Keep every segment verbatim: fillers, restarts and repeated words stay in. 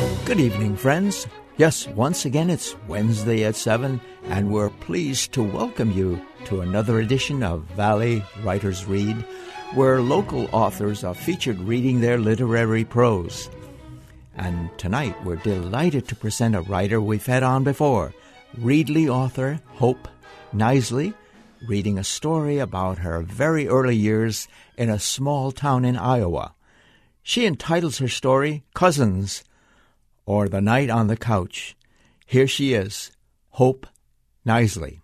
Good evening, friends. Yes, once again, it's Wednesday at seven, and we're pleased to welcome you to another edition of Valley Writers Read, where local authors are featured reading their literary prose. And tonight, we're delighted to present a writer we've had on before, Readly author Hope Knisely, reading a story about her very early years in a small town in Iowa. She entitles her story Cousins, or The Night on the Couch. Here she is, Hope Knisely.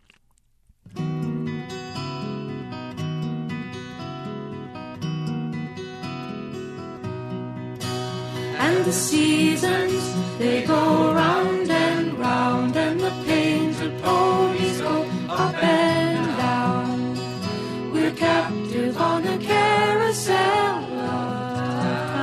And the seasons, they go round and round, and the painted ponies go up and down. We're captive on a carousel of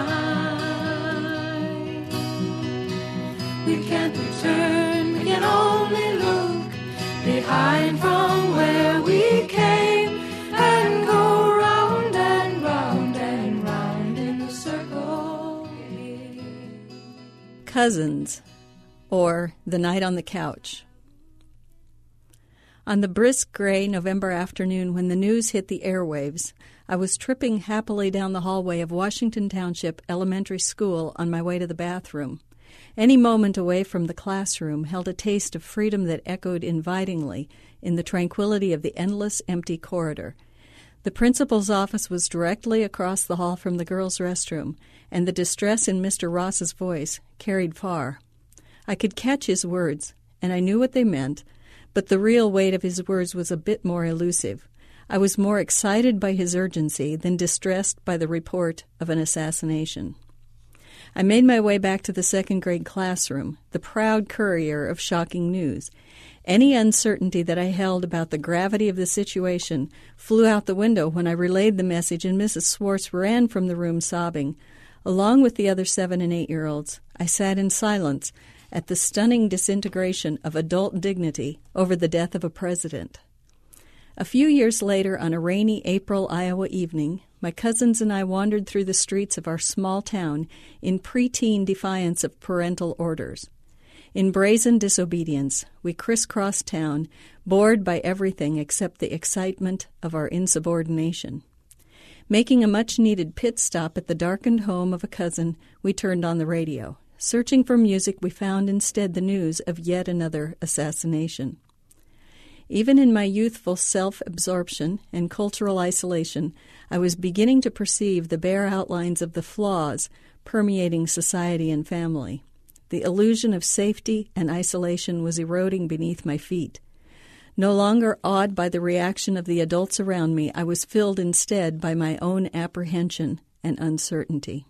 time. We can't return, we can only look behind from where we came and go round and round and round in a circle. Cousins, or The Night on the Couch. On the brisk gray November afternoon when the news hit the airwaves, I was tripping happily down the hallway of Washington Township Elementary School on my way to the bathroom. Any moment away from the classroom held a taste of freedom that echoed invitingly in the tranquility of the endless empty corridor. The principal's office was directly across the hall from the girls' restroom, and the distress in Mister Ross's voice carried far. I could catch his words, and I knew what they meant, but the real weight of his words was a bit more elusive. I was more excited by his urgency than distressed by the report of an assassination. I made my way back to the second-grade classroom, the proud courier of shocking news. Any uncertainty that I held about the gravity of the situation flew out the window when I relayed the message, and Missus Swartz ran from the room sobbing. Along with the other seven- and eight-year-olds, I sat in silence at the stunning disintegration of adult dignity over the death of a president. A few years later, on a rainy April Iowa evening, my cousins and I wandered through the streets of our small town in preteen defiance of parental orders. In brazen disobedience, we crisscrossed town, bored by everything except the excitement of our insubordination. Making a much-needed pit stop at the darkened home of a cousin, we turned on the radio. Searching for music, we found instead the news of yet another assassination. Even in my youthful self-absorption and cultural isolation, I was beginning to perceive the bare outlines of the flaws permeating society and family. The illusion of safety and isolation was eroding beneath my feet. No longer awed by the reaction of the adults around me, I was filled instead by my own apprehension and uncertainty.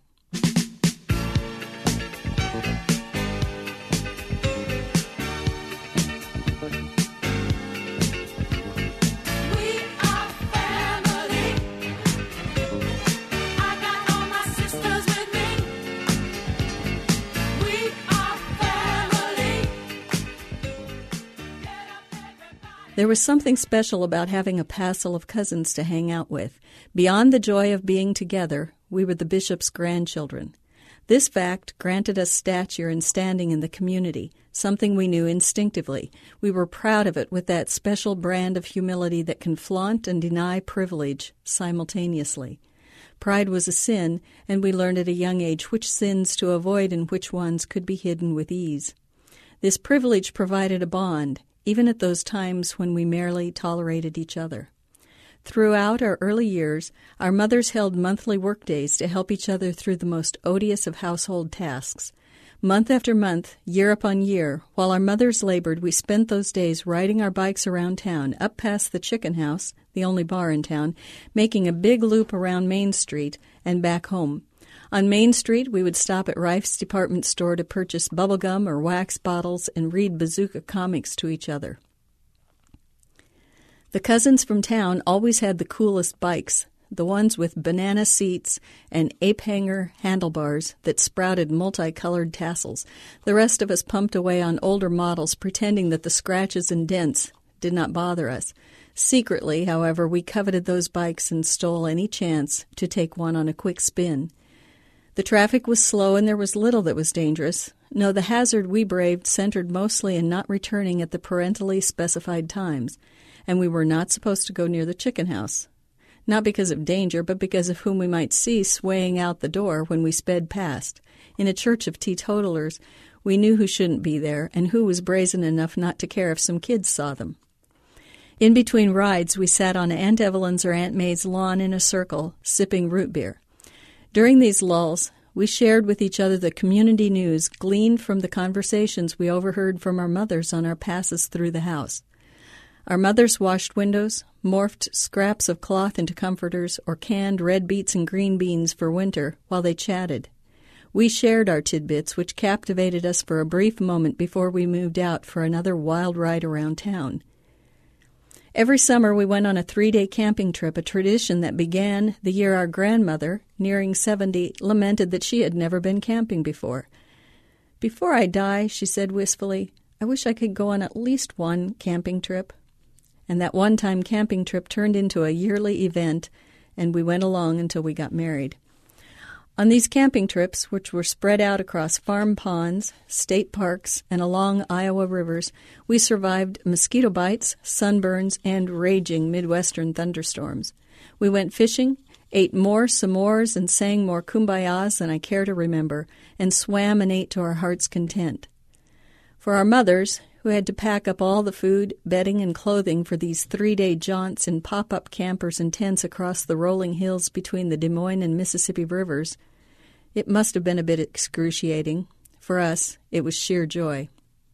There was something special about having a passel of cousins to hang out with. Beyond the joy of being together, we were the bishop's grandchildren. This fact granted us stature and standing in the community, something we knew instinctively. We were proud of it with that special brand of humility that can flaunt and deny privilege simultaneously. Pride was a sin, and we learned at a young age which sins to avoid and which ones could be hidden with ease. This privilege provided a bond, even at those times when we merely tolerated each other. Throughout our early years, our mothers held monthly workdays to help each other through the most odious of household tasks. Month after month, year upon year, while our mothers labored, we spent those days riding our bikes around town, up past the Chicken House, the only bar in town, making a big loop around Main Street and back home. On Main Street, we would stop at Rife's department store to purchase bubble gum or wax bottles and read bazooka comics to each other. The cousins from town always had the coolest bikes, the ones with banana seats and ape-hanger handlebars that sprouted multicolored tassels. The rest of us pumped away on older models, pretending that the scratches and dents did not bother us. Secretly, however, we coveted those bikes and stole any chance to take one on a quick spin. The traffic was slow and there was little that was dangerous. No, the hazard we braved centered mostly in not returning at the parentally specified times, and we were not supposed to go near the chicken house. Not because of danger, but because of whom we might see swaying out the door when we sped past. In a church of teetotalers, we knew who shouldn't be there and who was brazen enough not to care if some kids saw them. In between rides, we sat on Aunt Evelyn's or Aunt May's lawn in a circle, sipping root beer. During these lulls, we shared with each other the community news gleaned from the conversations we overheard from our mothers on our passes through the house. Our mothers washed windows, morphed scraps of cloth into comforters, or canned red beets and green beans for winter while they chatted. We shared our tidbits, which captivated us for a brief moment before we moved out for another wild ride around town. Every summer we went on a three-day camping trip, a tradition that began the year our grandmother, nearing seventy, lamented that she had never been camping before. "Before I die," she said wistfully, "I wish I could go on at least one camping trip." And that one-time camping trip turned into a yearly event, and we went along until we got married. On these camping trips, which were spread out across farm ponds, state parks, and along Iowa rivers, we survived mosquito bites, sunburns, and raging Midwestern thunderstorms. We went fishing, ate more s'mores, and sang more kumbayas than I care to remember, and swam and ate to our heart's content. For our mothers, who had to pack up all the food, bedding, and clothing for these three-day jaunts in pop-up campers and tents across the rolling hills between the Des Moines and Mississippi rivers, it must have been a bit excruciating. For us, it was sheer joy.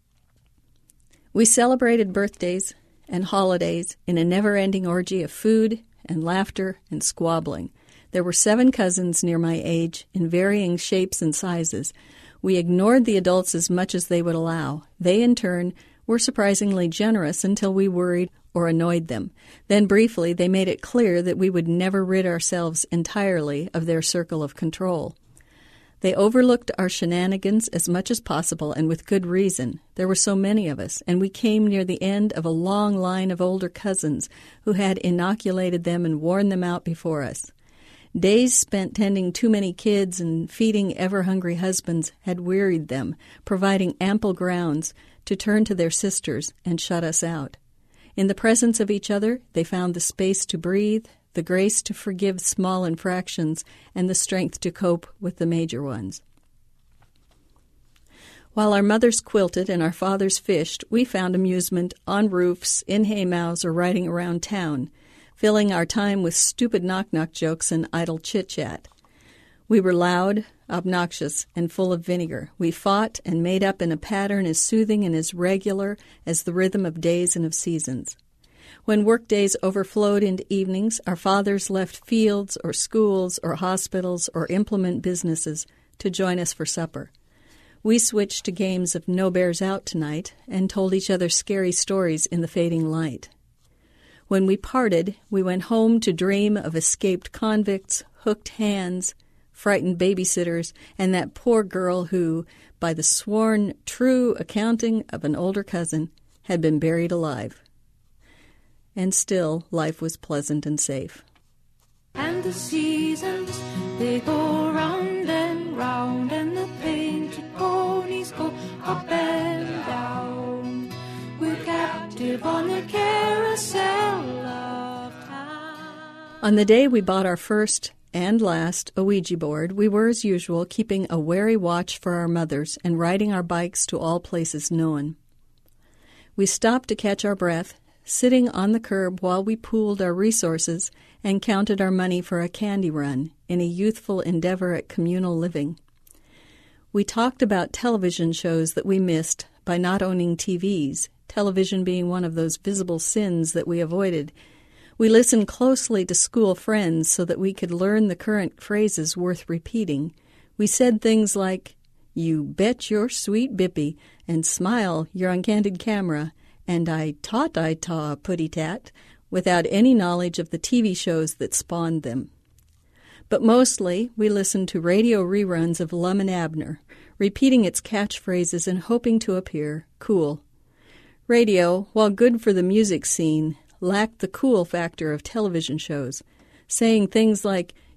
We celebrated birthdays and holidays in a never-ending orgy of food and laughter and squabbling. There were seven cousins near my age in varying shapes and sizes. We ignored the adults as much as they would allow. They, in turn, were surprisingly generous until we worried or annoyed them. Then, briefly, they made it clear that we would never rid ourselves entirely of their circle of control. They overlooked our shenanigans as much as possible, and with good reason. There were so many of us, and we came near the end of a long line of older cousins who had inoculated them and worn them out before us. Days spent tending too many kids and feeding ever-hungry husbands had wearied them, providing ample grounds to turn to their sisters and shut us out. In the presence of each other, they found the space to breathe, the grace to forgive small infractions, and the strength to cope with the major ones. While our mothers quilted and our fathers fished, we found amusement on roofs, in haymouths, or riding around town, filling our time with stupid knock-knock jokes and idle chit-chat. We were loud, obnoxious, and full of vinegar. We fought and made up in a pattern as soothing and as regular as the rhythm of days and of seasons. When work days overflowed into evenings, our fathers left fields or schools or hospitals or implement businesses to join us for supper. We switched to games of No Bears Out Tonight and told each other scary stories in the fading light. When we parted, we went home to dream of escaped convicts, hooked hands, frightened babysitters, and that poor girl who, by the sworn true accounting of an older cousin, had been buried alive. And still, life was pleasant and safe. And the seasons, they go round and round, and the painted ponies go up and down. We're captive on the carousel of time. On the day we bought our first and last Ouija board, we were, as usual, keeping a wary watch for our mothers and riding our bikes to all places known. We stopped to catch our breath, sitting on the curb while we pooled our resources and counted our money for a candy run in a youthful endeavor at communal living. We talked about television shows that we missed by not owning T Vs, television being one of those visible sins that we avoided. We listened closely to school friends so that we could learn the current phrases worth repeating. We said things like, "You bet your sweet bippy," and "Smile, you're on candid camera," and "I taught I taw putty-tat," without any knowledge of the T V shows that spawned them. But mostly, we listened to radio reruns of Lum and Abner, repeating its catchphrases and hoping to appear cool. Radio, while good for the music scene, lacked the cool factor of television shows, saying things like,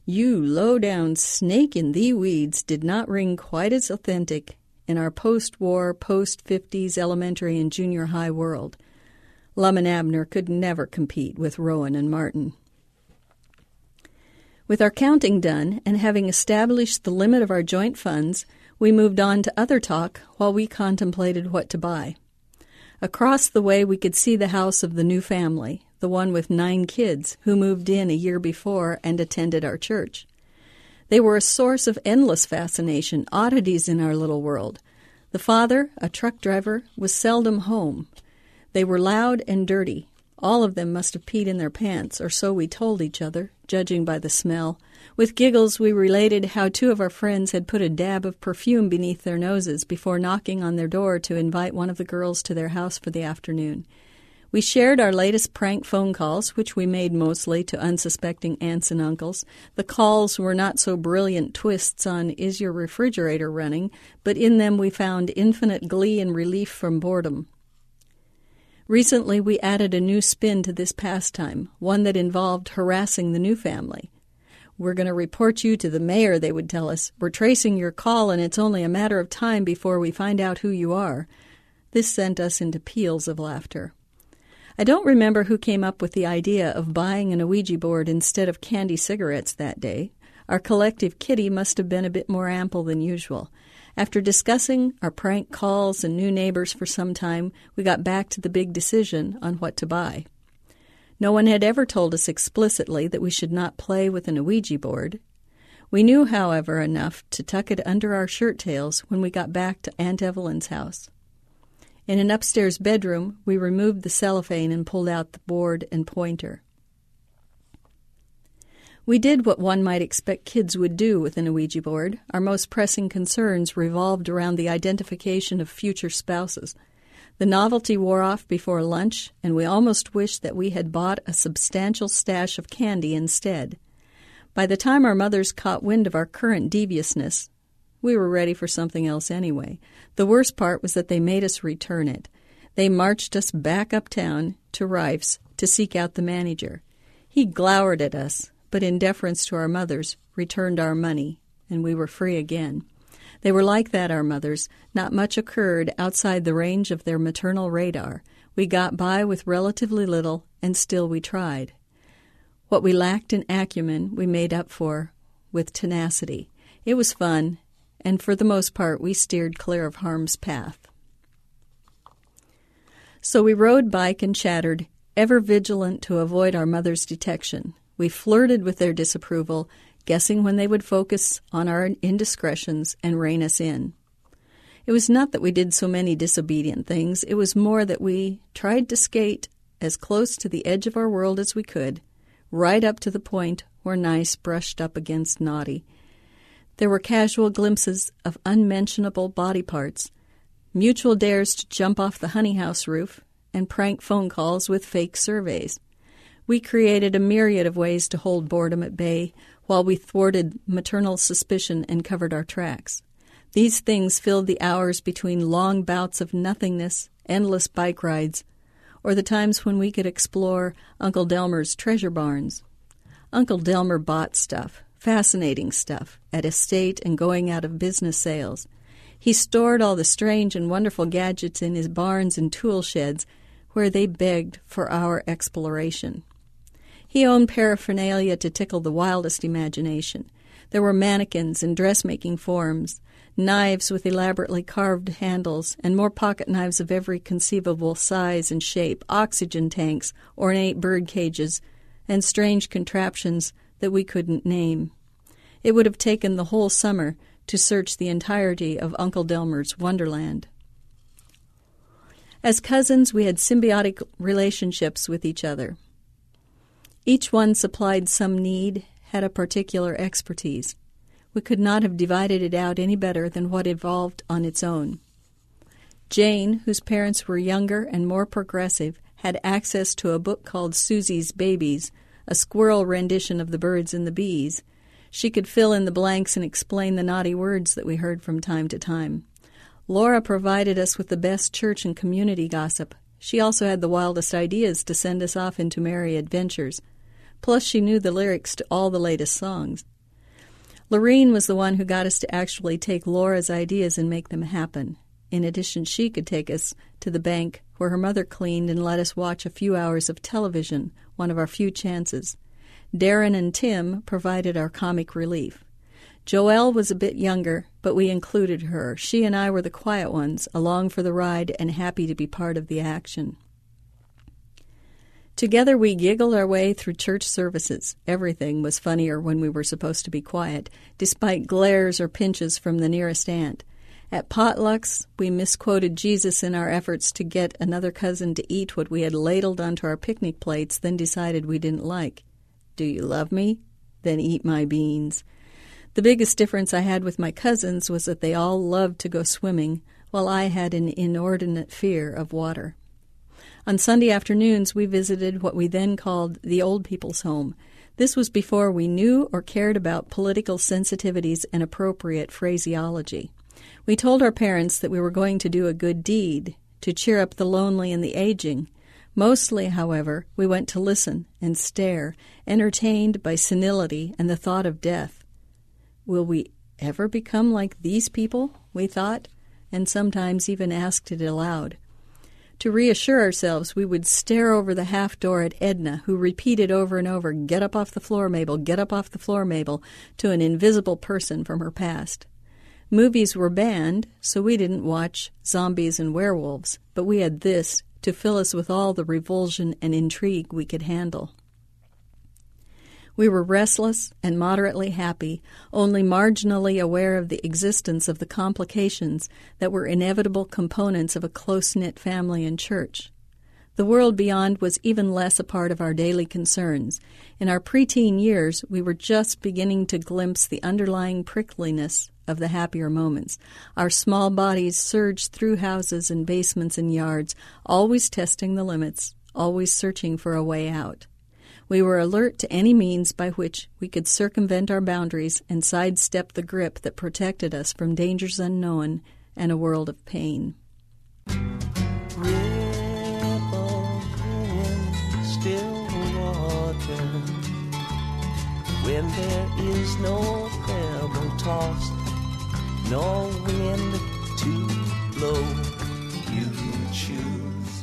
"You low-down snake in thee weeds" did not ring quite as authentic in our post-war, post-fifties elementary and junior high world. Lum and Abner could never compete with Rowan and Martin. With our counting done and having established the limit of our joint funds, we moved on to other talk while we contemplated what to buy. Across the way we could see the house of the new family, the one with nine kids, who moved in a year before and attended our church. They were a source of endless fascination, oddities in our little world. The father, a truck driver, was seldom home. They were loud and dirty. All of them must have peed in their pants, or so we told each other, judging by the smell. With giggles, we related how two of our friends had put a dab of perfume beneath their noses before knocking on their door to invite one of the girls to their house for the afternoon. We shared our latest prank phone calls, which we made mostly to unsuspecting aunts and uncles. The calls were not so brilliant twists on "Is your refrigerator running?" but in them we found infinite glee and relief from boredom. Recently, we added a new spin to this pastime, one that involved harassing the new family. "We're going to report you to the mayor," they would tell us. "We're tracing your call, and it's only a matter of time before we find out who you are." This sent us into peals of laughter. I don't remember who came up with the idea of buying an Ouija board instead of candy cigarettes that day. Our collective kitty must have been a bit more ample than usual. After discussing our prank calls and new neighbors for some time, we got back to the big decision on what to buy. No one had ever told us explicitly that we should not play with an Ouija board. We knew, however, enough to tuck it under our shirt tails when we got back to Aunt Evelyn's house. In an upstairs bedroom, we removed the cellophane and pulled out the board and pointer. We did what one might expect kids would do with an Ouija board. Our most pressing concerns revolved around the identification of future spouses. The novelty wore off before lunch, and we almost wished that we had bought a substantial stash of candy instead. By the time our mothers caught wind of our current deviousness, we were ready for something else anyway. The worst part was that they made us return it. They marched us back uptown to Rife's to seek out the manager. He glowered at us, but in deference to our mothers, returned our money, and we were free again. They were like that, our mothers. Not much occurred outside the range of their maternal radar. We got by with relatively little, and still we tried. What we lacked in acumen, we made up for with tenacity. It was fun, and for the most part, we steered clear of harm's path. So we rode bike and chattered, ever vigilant to avoid our mother's detection. We flirted with their disapproval, guessing when they would focus on our indiscretions and rein us in. It was not that we did so many disobedient things. It was more that we tried to skate as close to the edge of our world as we could, right up to the point where nice brushed up against naughty. There were casual glimpses of unmentionable body parts, mutual dares to jump off the honey house roof, and prank phone calls with fake surveys. We created a myriad of ways to hold boredom at bay while we thwarted maternal suspicion and covered our tracks. These things filled the hours between long bouts of nothingness, endless bike rides, or the times when we could explore Uncle Delmer's treasure barns. Uncle Delmer bought stuff, fascinating stuff, at estate and going out of business sales. He stored all the strange and wonderful gadgets in his barns and tool sheds where they begged for our exploration. He owned paraphernalia to tickle the wildest imagination. There were mannequins and dressmaking forms, knives with elaborately carved handles, and more pocket knives of every conceivable size and shape, oxygen tanks, ornate bird cages, and strange contraptions that we couldn't name. It would have taken the whole summer to search the entirety of Uncle Delmer's wonderland. As cousins, we had symbiotic relationships with each other. Each one supplied some need, had a particular expertise. We could not have divided it out any better than what evolved on its own. Jane, whose parents were younger and more progressive, had access to a book called Susie's Babies, a squirrel rendition of The Birds and the Bees. She could fill in the blanks and explain the naughty words that we heard from time to time. Laura provided us with the best church and community gossip. She also had the wildest ideas to send us off into merry adventures. Plus, she knew the lyrics to all the latest songs. Lorene was the one who got us to actually take Laura's ideas and make them happen. In addition, she could take us to the bank where her mother cleaned and let us watch a few hours of television, one of our few chances. Darren and Tim provided our comic relief. Joelle was a bit younger, but we included her. She and I were the quiet ones, along for the ride and happy to be part of the action. Together we giggled our way through church services. Everything was funnier when we were supposed to be quiet, despite glares or pinches from the nearest aunt. At potlucks, we misquoted Jesus in our efforts to get another cousin to eat what we had ladled onto our picnic plates, then decided we didn't like. Do you love me? Then eat my beans. The biggest difference I had with my cousins was that they all loved to go swimming, while I had an inordinate fear of water. On Sunday afternoons, we visited what we then called the Old People's Home. This was before we knew or cared about political sensitivities and appropriate phraseology. We told our parents that we were going to do a good deed, to cheer up the lonely and the aging. Mostly, however, we went to listen and stare, entertained by senility and the thought of death. Will we ever become like these people, we thought, and sometimes even asked it aloud. To reassure ourselves, we would stare over the half door at Edna, who repeated over and over, "Get up off the floor, Mabel, get up off the floor, Mabel," to an invisible person from her past. Movies were banned, so we didn't watch zombies and werewolves, but we had this to fill us with all the revulsion and intrigue we could handle. We were restless and moderately happy, only marginally aware of the existence of the complications that were inevitable components of a close-knit family and church. The world beyond was even less a part of our daily concerns. In our preteen years, we were just beginning to glimpse the underlying prickliness of the happier moments. Our small bodies surged through houses and basements and yards, always testing the limits, always searching for a way out. We were alert to any means by which we could circumvent our boundaries and sidestep the grip that protected us from dangers unknown and a world of pain. Ripple in still water, when there is no pebble tossed, no wind to blow, you choose.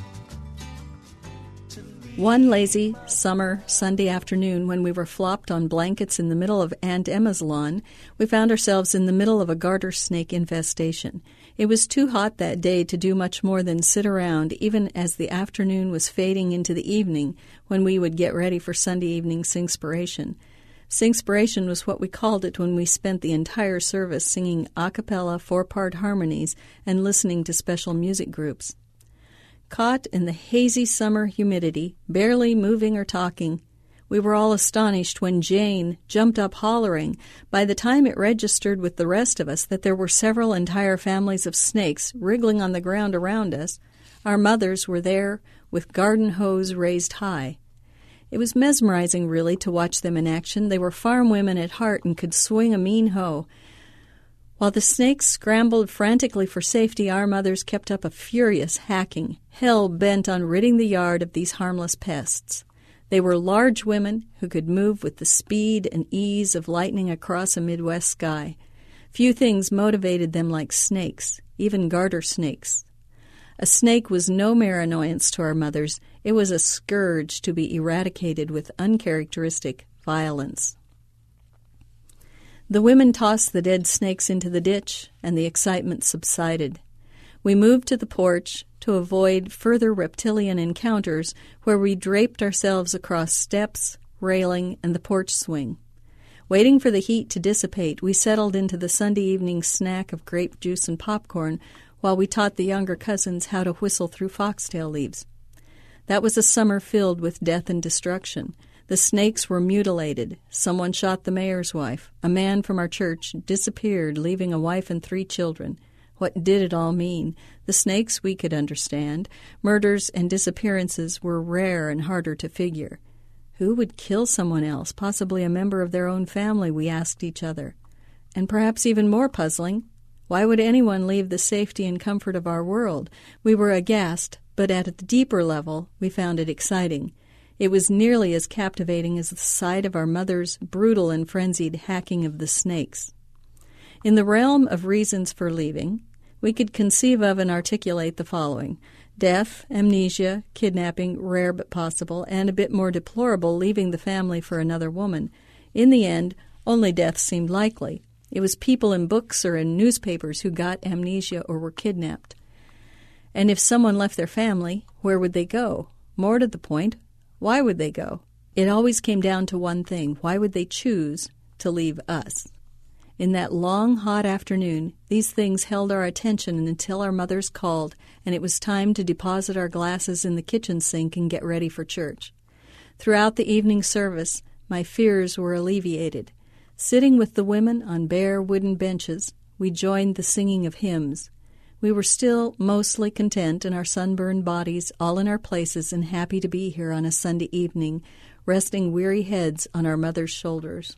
One lazy summer Sunday afternoon, when we were flopped on blankets in the middle of Aunt Emma's lawn, we found ourselves in the middle of a garter snake infestation. It was too hot that day to do much more than sit around, even as the afternoon was fading into the evening, when we would get ready for Sunday evening Singspiration. Singspiration was what we called it when we spent the entire service singing a cappella four-part harmonies and listening to special music groups. Caught in the hazy summer humidity, barely moving or talking, we were all astonished when Jane jumped up hollering. By the time it registered with the rest of us that there were several entire families of snakes wriggling on the ground around us, our mothers were there with garden hose raised high. It was mesmerizing, really, to watch them in action. They were farm women at heart and could swing a mean hoe. While the snakes scrambled frantically for safety, our mothers kept up a furious hacking, hell-bent on ridding the yard of these harmless pests. They were large women who could move with the speed and ease of lightning across a Midwest sky. Few things motivated them like snakes, even garter snakes. A snake was no mere annoyance to our mothers. It was a scourge to be eradicated with uncharacteristic violence. The women tossed the dead snakes into the ditch, and the excitement subsided. We moved to the porch to avoid further reptilian encounters, where we draped ourselves across steps, railing, and the porch swing. Waiting for the heat to dissipate, we settled into the Sunday evening snack of grape juice and popcorn while we taught the younger cousins how to whistle through foxtail leaves. That was a summer filled with death and destruction. The snakes were mutilated. Someone shot the mayor's wife. A man from our church disappeared, leaving a wife and three children. What did it all mean? The snakes we could understand. Murders and disappearances were rare and harder to figure. Who would kill someone else, possibly a member of their own family, we asked each other. And perhaps even more puzzling, why would anyone leave the safety and comfort of our world? We were aghast, but at the deeper level, we found it exciting. It was nearly as captivating as the sight of our mother's brutal and frenzied hacking of the snakes. In the realm of reasons for leaving, we could conceive of and articulate the following: death, amnesia, kidnapping, rare but possible, and a bit more deplorable, leaving the family for another woman. In the end, only death seemed likely. It was people in books or in newspapers who got amnesia or were kidnapped. And if someone left their family, where would they go? More to the point, why would they go? It always came down to one thing: why would they choose to leave us? In that long, hot afternoon, these things held our attention until our mothers called, and it was time to deposit our glasses in the kitchen sink and get ready for church. Throughout the evening service, my fears were alleviated. Sitting with the women on bare wooden benches, we joined the singing of hymns. We were still mostly content in our sunburned bodies, all in our places, and happy to be here on a Sunday evening, resting weary heads on our mother's shoulders.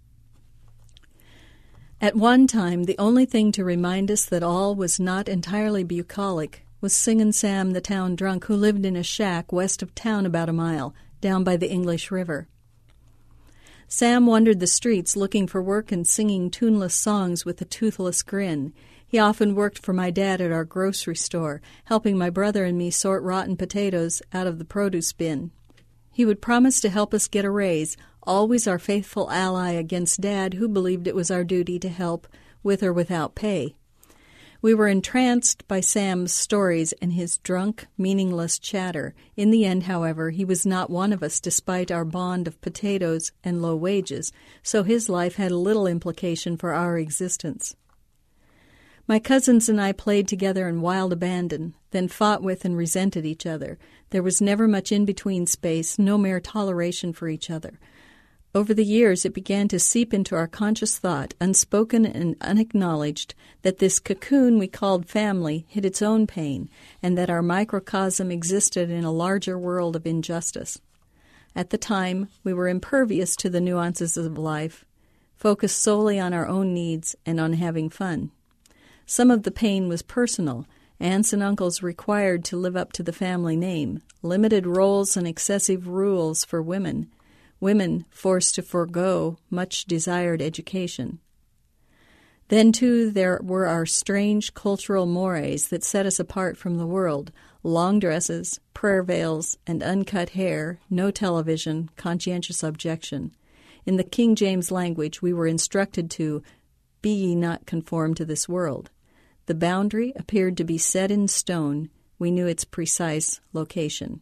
At one time, the only thing to remind us that all was not entirely bucolic was Singin' Sam the town drunk, who lived in a shack west of town about a mile, down by the English River. Sam wandered the streets looking for work and singing tuneless songs with a toothless grin. He often worked for my dad at our grocery store, helping my brother and me sort rotten potatoes out of the produce bin. He would promise to help us get a raise, always our faithful ally against Dad, who believed it was our duty to help, with or without pay. We were entranced by Sam's stories and his drunk, meaningless chatter. In the end, however, he was not one of us, despite our bond of potatoes and low wages, so his life had little implication for our existence. My cousins and I played together in wild abandon, then fought with and resented each other. There was never much in-between space, no mere toleration for each other. Over the years, it began to seep into our conscious thought, unspoken and unacknowledged, that this cocoon we called family hid its own pain, and that our microcosm existed in a larger world of injustice. At the time, we were impervious to the nuances of life, focused solely on our own needs and on having fun. Some of the pain was personal. Aunts and uncles required to live up to the family name, limited roles and excessive rules for women, women forced to forego much-desired education. Then, too, there were our strange cultural mores that set us apart from the world: long dresses, prayer veils, and uncut hair, no television, conscientious objection. In the King James language, we were instructed to, "Be ye not conformed to this world." The boundary appeared to be set in stone. We knew its precise location.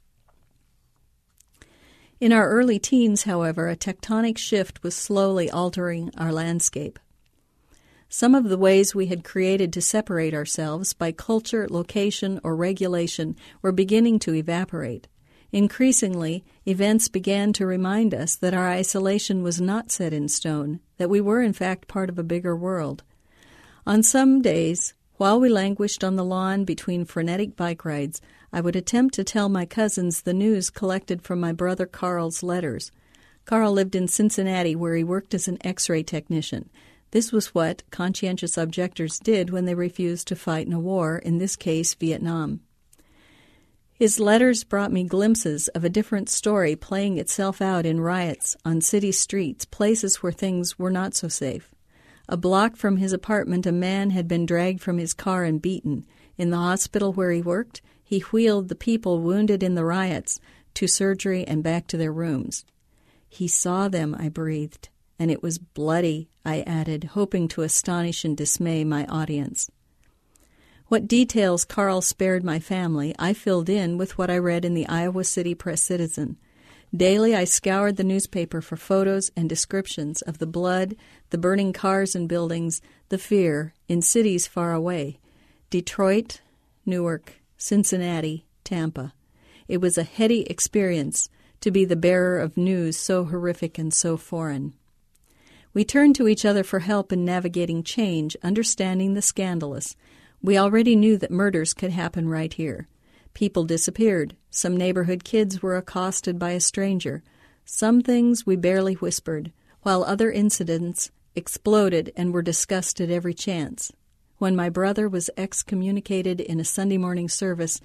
In our early teens, however, a tectonic shift was slowly altering our landscape. Some of the ways we had created to separate ourselves by culture, location, or regulation were beginning to evaporate. Increasingly, events began to remind us that our isolation was not set in stone, that we were in fact part of a bigger world. On some days, while we languished on the lawn between frenetic bike rides, I would attempt to tell my cousins the news collected from my brother Carl's letters. Carl lived in Cincinnati, where he worked as an X-ray technician. This was what conscientious objectors did when they refused to fight in a war, in this case Vietnam. His letters brought me glimpses of a different story playing itself out in riots, on city streets, places where things were not so safe. A block from his apartment, a man had been dragged from his car and beaten. In the hospital where he worked, he wheeled the people wounded in the riots to surgery and back to their rooms. He saw them, I breathed, and it was bloody, I added, hoping to astonish and dismay my audience. What details Carl spared my family, I filled in with what I read in the Iowa City Press-Citizen. Daily I scoured the newspaper for photos and descriptions of the blood, the burning cars and buildings, the fear in cities far away. Detroit, Newark, Cincinnati, Tampa. It was a heady experience to be the bearer of news so horrific and so foreign. We turned to each other for help in navigating change, understanding the scandalous. We already knew that murders could happen right here. People disappeared. Some neighborhood kids were accosted by a stranger. Some things we barely whispered, while other incidents exploded and were discussed at every chance. When my brother was excommunicated in a Sunday morning service,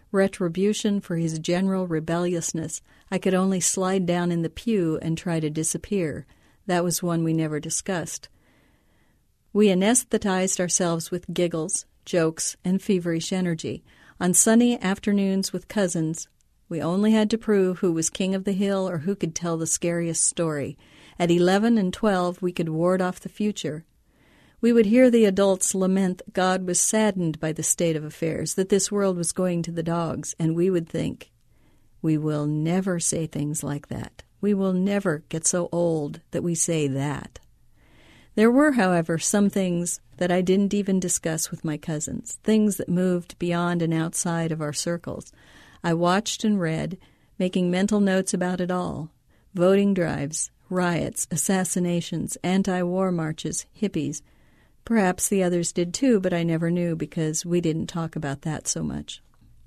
retribution for his general rebelliousness, I could only slide down in the pew and try to disappear. That was one we never discussed. We anesthetized ourselves with giggles, jokes, and feverish energy. On sunny afternoons with cousins, we only had to prove who was king of the hill or who could tell the scariest story. At eleven and twelve, we could ward off the future. We would hear the adults lament that God was saddened by the state of affairs, that this world was going to the dogs, and we would think, we will never say things like that. We will never get so old that we say that. There were, however, some things that I didn't even discuss with my cousins, things that moved beyond and outside of our circles. I watched and read, making mental notes about it all. Voting drives, riots, assassinations, anti-war marches, hippies. Perhaps the others did too, but I never knew because we didn't talk about that so much.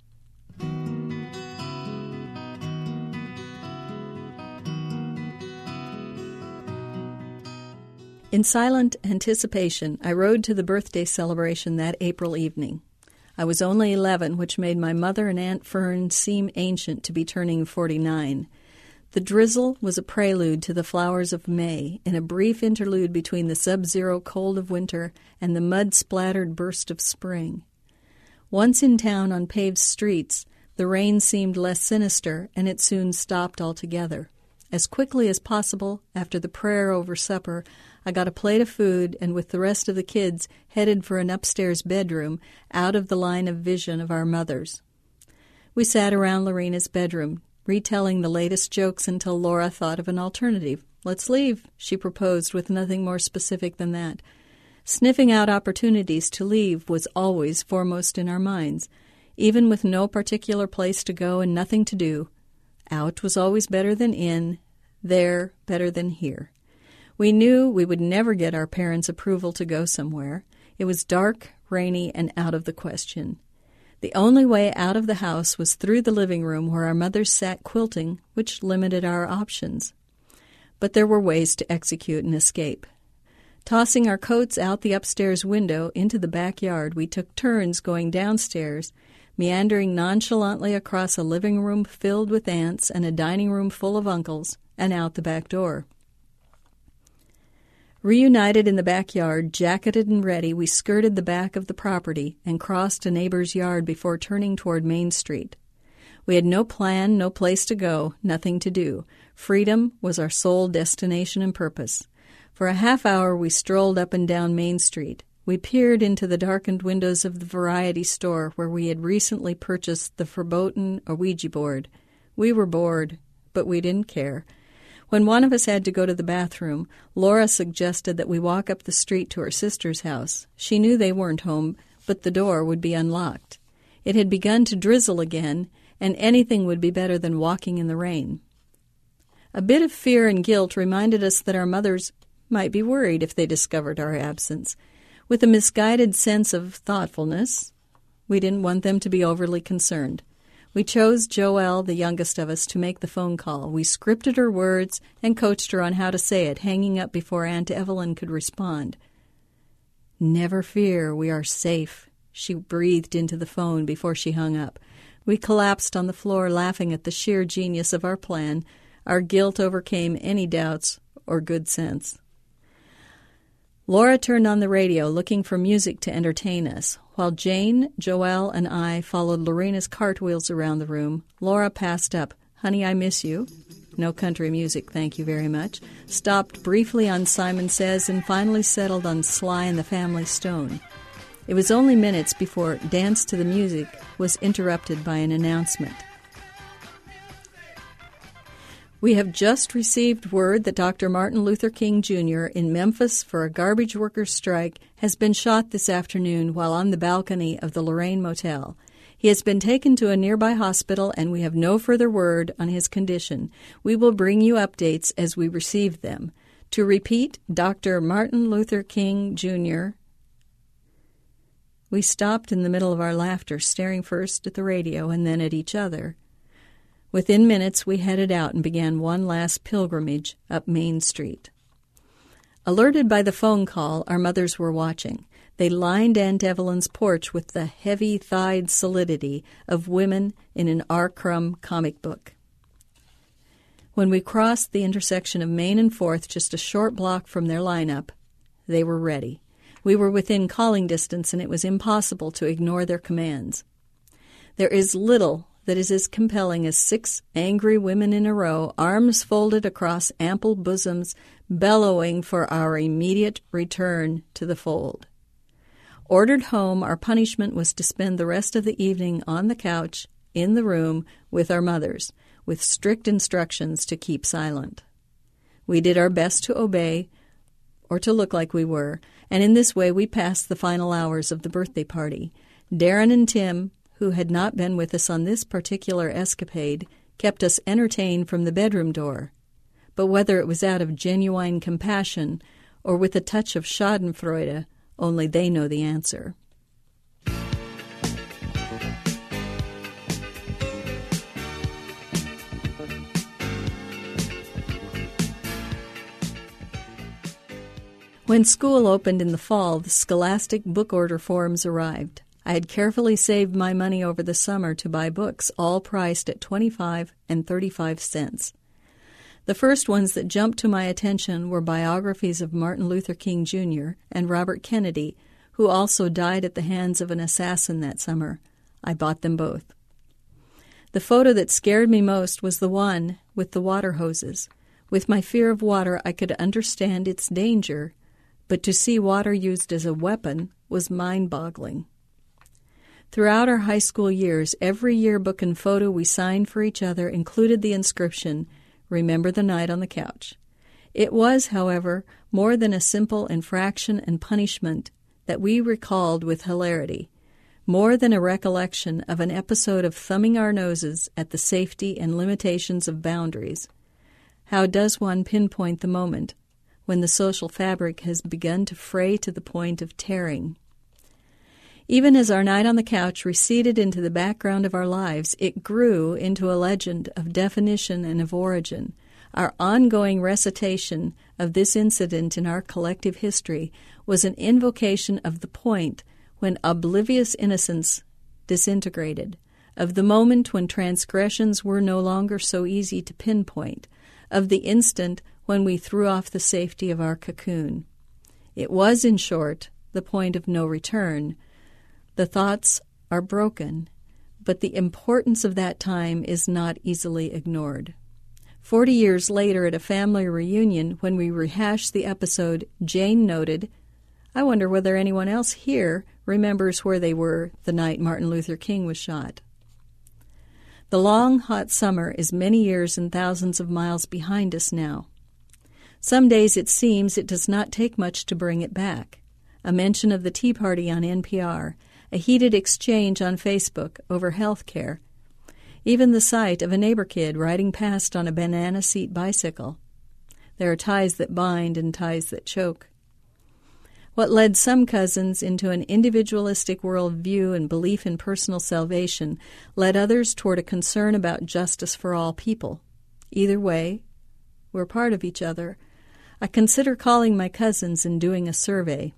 In silent anticipation, I rode to the birthday celebration that April evening. I was only eleven, which made my mother and Aunt Fern seem ancient to be turning forty-nine. The drizzle was a prelude to the flowers of May, in a brief interlude between the sub-zero cold of winter and the mud-splattered burst of spring. Once in town on paved streets, the rain seemed less sinister, and it soon stopped altogether. As quickly as possible, after the prayer over supper, I got a plate of food and with the rest of the kids headed for an upstairs bedroom out of the line of vision of our mothers. We sat around Lorena's bedroom, retelling the latest jokes until Laura thought of an alternative. "Let's leave," she proposed with nothing more specific than that. Sniffing out opportunities to leave was always foremost in our minds, even with no particular place to go and nothing to do. Out was always better than in, there better than here. We knew we would never get our parents' approval to go somewhere. It was dark, rainy, and out of the question. The only way out of the house was through the living room where our mothers sat quilting, which limited our options. But there were ways to execute an escape. Tossing our coats out the upstairs window into the backyard, we took turns going downstairs, meandering nonchalantly across a living room filled with aunts and a dining room full of uncles, and out the back door. Reunited in the backyard, jacketed and ready, we skirted the back of the property and crossed a neighbor's yard before turning toward Main Street. We had no plan, no place to go, nothing to do. Freedom was our sole destination and purpose. For a half hour we strolled up and down Main Street. We peered into the darkened windows of the variety store where we had recently purchased the verboten Ouija board. We were bored, but we didn't care. When one of us had to go to the bathroom, Laura suggested that we walk up the street to her sister's house. She knew they weren't home, but the door would be unlocked. It had begun to drizzle again, and anything would be better than walking in the rain. A bit of fear and guilt reminded us that our mothers might be worried if they discovered our absence. With a misguided sense of thoughtfulness, we didn't want them to be overly concerned. We chose Joelle, the youngest of us, to make the phone call. We scripted her words and coached her on how to say it, hanging up before Aunt Evelyn could respond. "Never fear, we are safe," she breathed into the phone before she hung up. We collapsed on the floor, laughing at the sheer genius of our plan. Our guilt overcame any doubts or good sense. Laura turned on the radio, looking for music to entertain us. While Jane, Joelle, and I followed Lorena's cartwheels around the room, Laura passed up, "Honey, I Miss You." No country music, thank you very much. Stopped briefly on Simon Says and finally settled on Sly and the Family Stone. It was only minutes before Dance to the Music was interrupted by an announcement. We have just received word that Doctor Martin Luther King Junior in Memphis for a garbage workers' strike has been shot this afternoon while on the balcony of the Lorraine Motel. He has been taken to a nearby hospital, and we have no further word on his condition. We will bring you updates as we receive them. To repeat, Doctor Martin Luther King Junior We stopped in the middle of our laughter, staring first at the radio and then at each other. Within minutes, we headed out and began one last pilgrimage up Main Street. Alerted by the phone call, our mothers were watching. They lined Aunt Evelyn's porch with the heavy-thighed solidity of women in an R. Crumb comic book. When we crossed the intersection of Main and Fourth, just a short block from their lineup, they were ready. We were within calling distance, and it was impossible to ignore their commands. There is little that is as compelling as six angry women in a row, arms folded across ample bosoms, bellowing for our immediate return to the fold. Ordered home, our punishment was to spend the rest of the evening on the couch, in the room, with our mothers, with strict instructions to keep silent. We did our best to obey, or to look like we were, and in this way we passed the final hours of the birthday party. Darren and Tim, who had not been with us on this particular escapade, kept us entertained from the bedroom door. But whether it was out of genuine compassion or with a touch of schadenfreude, only they know the answer. When school opened in the fall, the scholastic book order forms arrived. I had carefully saved my money over the summer to buy books, all priced at twenty-five and thirty-five cents. The first ones that jumped to my attention were biographies of Martin Luther King Junior and Robert Kennedy, who also died at the hands of an assassin that summer. I bought them both. The photo that scared me most was the one with the water hoses. With my fear of water, I could understand its danger, but to see water used as a weapon was mind-boggling. Throughout our high school years, every yearbook and photo we signed for each other included the inscription, "Remember the night on the couch." It was, however, more than a simple infraction and punishment that we recalled with hilarity, more than a recollection of an episode of thumbing our noses at the safety and limitations of boundaries. How does one pinpoint the moment when the social fabric has begun to fray to the point of tearing? Even as our night on the couch receded into the background of our lives, it grew into a legend of definition and of origin. Our ongoing recitation of this incident in our collective history was an invocation of the point when oblivious innocence disintegrated, of the moment when transgressions were no longer so easy to pinpoint, of the instant when we threw off the safety of our cocoon. It was, in short, the point of no return. The thoughts are broken, but the importance of that time is not easily ignored. Forty years later, at a family reunion, when we rehashed the episode, Jane noted, "I wonder whether anyone else here remembers where they were the night Martin Luther King was shot." The long, hot summer is many years and thousands of miles behind us now. Some days it seems it does not take much to bring it back. A mention of the Tea Party on N P R, a heated exchange on Facebook over health care, even the sight of a neighbor kid riding past on a banana seat bicycle. There are ties that bind and ties that choke. What led some cousins into an individualistic worldview and belief in personal salvation led others toward a concern about justice for all people. Either way, we're part of each other. I consider calling my cousins and doing a survey.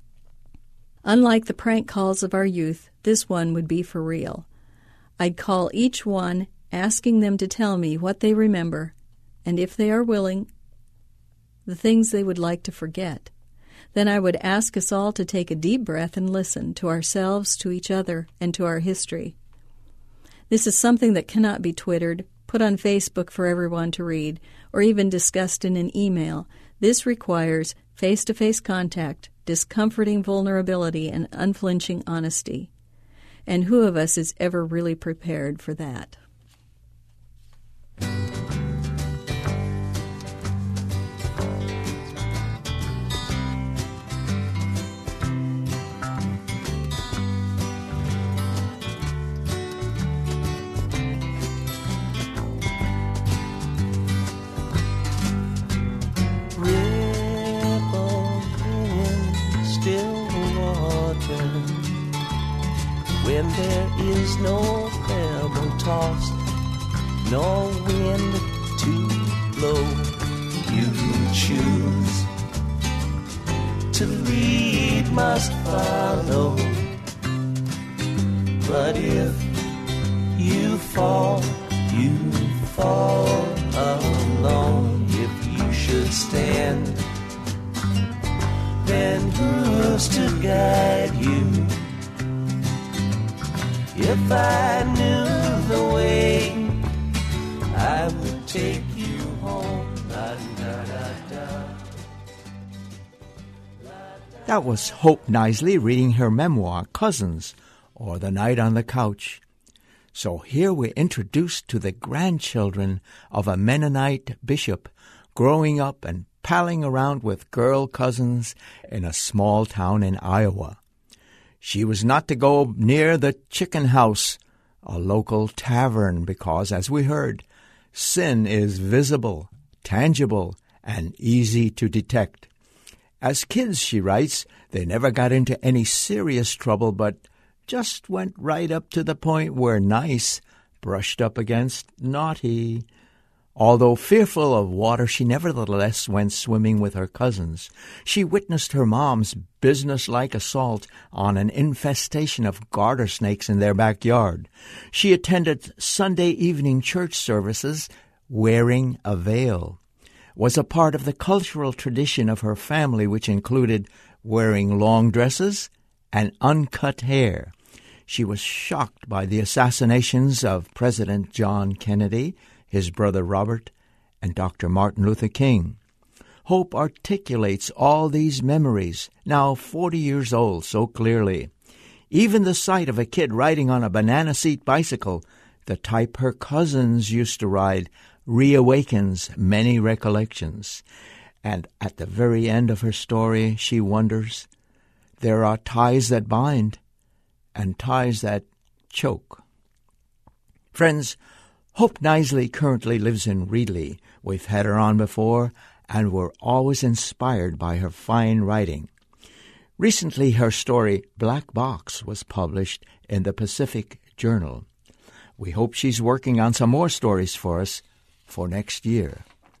Unlike the prank calls of our youth, this one would be for real. I'd call each one, asking them to tell me what they remember, and if they are willing, the things they would like to forget. Then I would ask us all to take a deep breath and listen to ourselves, to each other, and to our history. This is something that cannot be twittered, put on Facebook for everyone to read, or even discussed in an email. This requires face-to-face contact, discomforting vulnerability, and unflinching honesty. And who of us is ever really prepared for that? When there is no pebble tossed, no wind to blow, you choose to lead must follow. But if you fall, you fall alone. If you should stand, then who's to guide you? If I knew the way, I would take you home. La, da, da, da. That was Hope Knisely reading her memoir, Cousins, or The Night on the Couch. So here we're introduced to the grandchildren of a Mennonite bishop growing up and palling around with girl cousins in a small town in Iowa. She was not to go near the Chicken House, a local tavern, because, as we heard, sin is visible, tangible, and easy to detect. As kids, she writes, they never got into any serious trouble, but just went right up to the point where nice brushed up against naughty. Although fearful of water, she nevertheless went swimming with her cousins. She witnessed her mom's businesslike assault on an infestation of garter snakes in their backyard. She attended Sunday evening church services wearing a veil, was a part of the cultural tradition of her family, which included wearing long dresses and uncut hair. She was shocked by the assassinations of President John Kennedy, his brother Robert, and Doctor Martin Luther King. Hope articulates all these memories, now forty years old, so clearly. Even the sight of a kid riding on a banana seat bicycle, the type her cousins used to ride, reawakens many recollections. And at the very end of her story, she wonders, there are ties that bind and ties that choke. Friends, Hope Knisely currently lives in Reedley. We've had her on before, and we're always inspired by her fine writing. Recently, her story, Black Box, was published in the Pacific Journal. We hope she's working on some more stories for us for next year.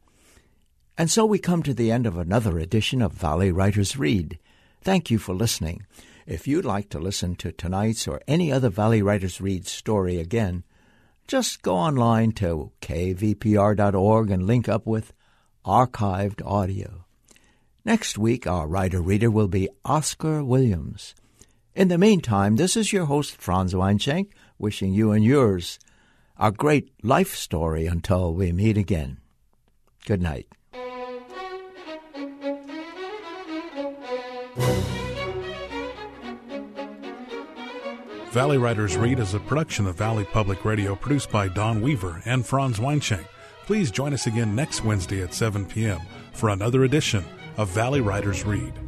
And so we come to the end of another edition of Valley Writers Read. Thank you for listening. If you'd like to listen to tonight's or any other Valley Writers Read story again, just go online to k v p r dot org and link up with archived audio. Next week, our writer-reader will be Oscar Williams. In the meantime, this is your host, Franz Weinschenk, wishing you and yours a great life story until we meet again. Good night. Valley Writers Read is a production of Valley Public Radio, produced by Don Weaver and Franz Weinschenk. Please join us again next Wednesday at seven p.m. for another edition of Valley Writers Read.